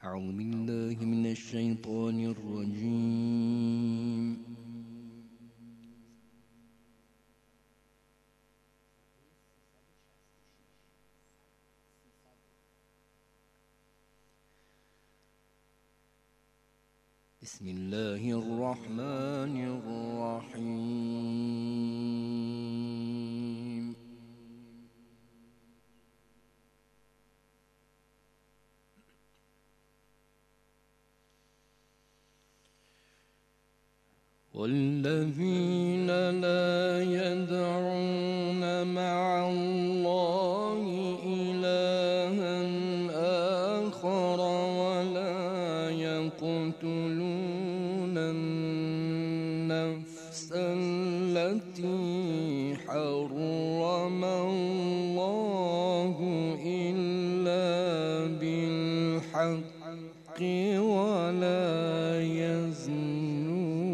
أعوذ بالله من الشيطان الرجيم. بسم الله الرحمن الرحيم. والذين لا يدعون مع الله إلها آخر ولا يقتلون النفس التي حرم الله إلا بالحق ولا يزنون.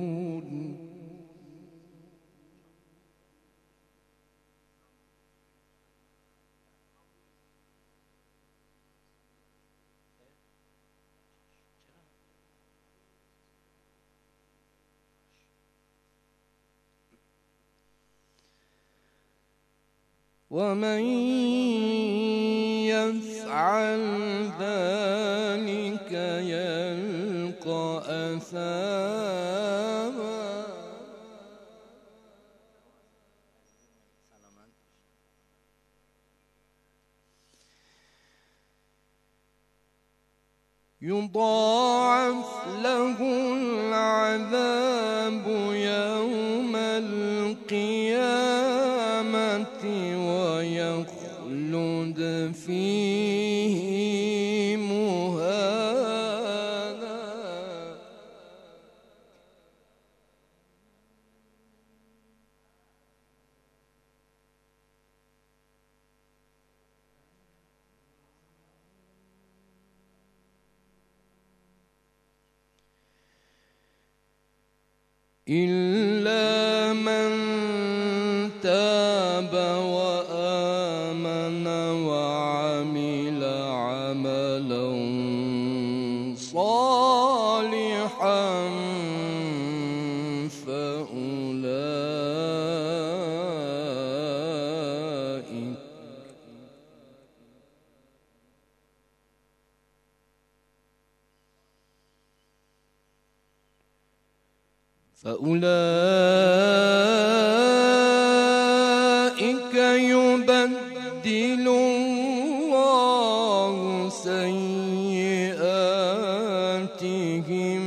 ومن يفعل ذلك يلقى أثاما. يضاعف له العذاب يوم القيامة ويخلد فيه مهانا. إلا من تاب وآمن وعمل عملا صالحا فأولئك يبدل الله سيئاتهم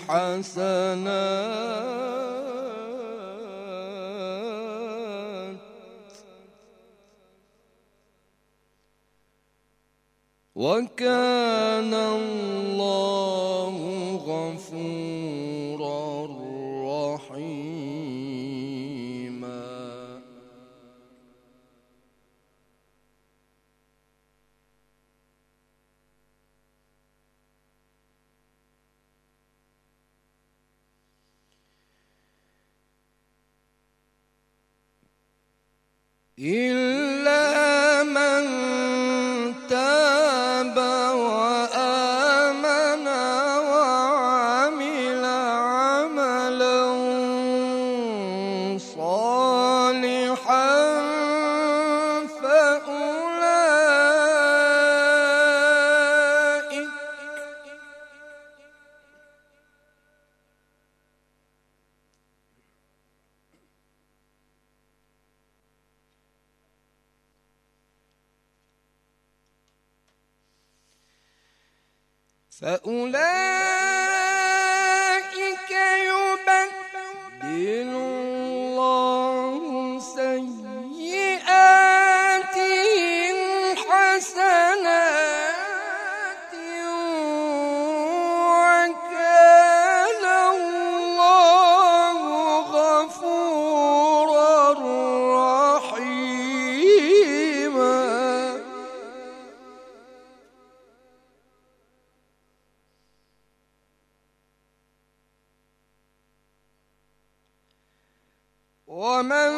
حسنات وكان الله غفورا رحيما. إلا من تاب وآمن وعمل عملا صالحا فأولئك يبدل الله سيئاتهم حسنات وكان الله غفورا رحيما. ومن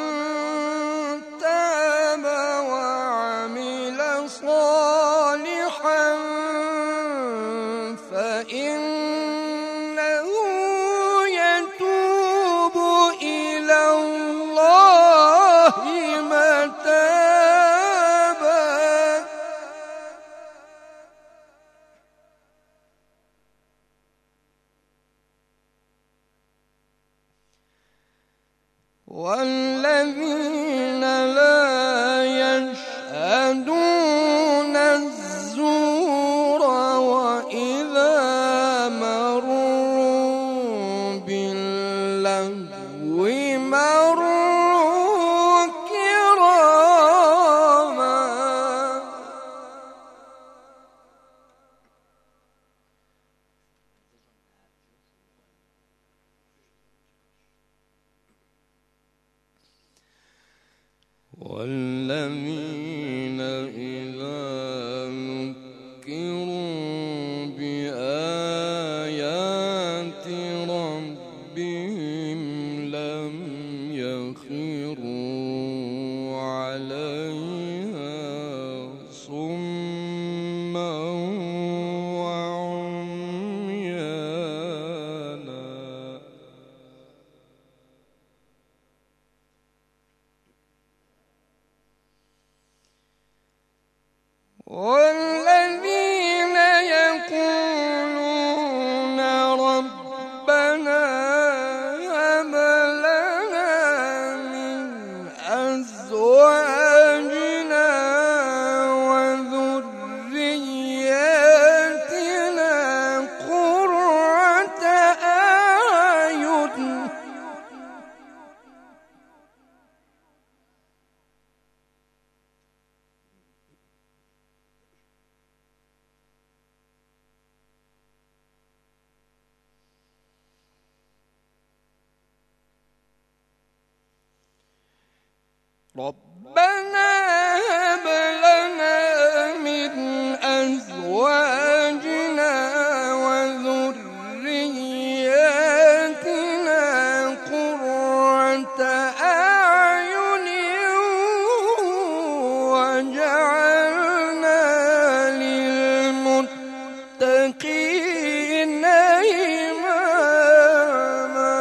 تاب وعمل صالحا والذين لا يشهدون الزور وإذا مروا باللغو مروا كراما والذين إذا ذكروا بآيات ربهم لم يخروا عليها صما وعميانا والذين يقولون ربنا هب لنا من أزواجنا وذرياتنا قرة أعين ربنا هب لنا من أزواجنا وذرياتنا قرة أعين وجعلنا للمتقين إماما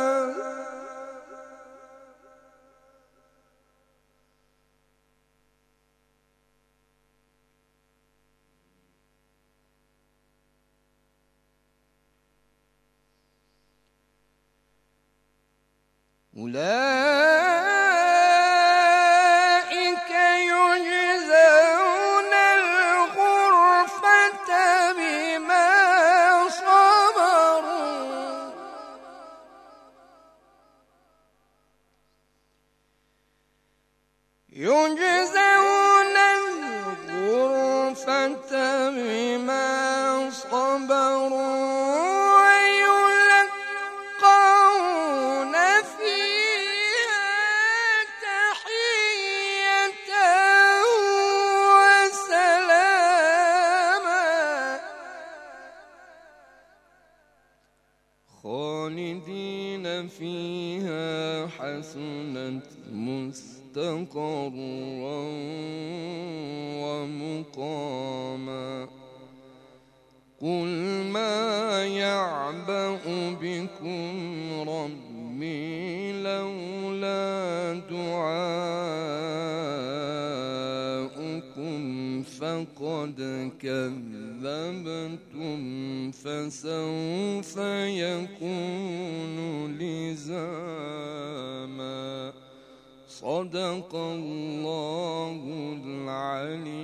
أولئك يجزون الغرفة بما صبروا يجزون الغرفة بما صبروا ويلقون فيها تحية وسلاما خالدين فيها حسنت مستقرا ومقاما قل ما يعبأ بكم ربي لولا دعاؤكم فقد كذبتم فسوف يكون لزاما صدق الله العلي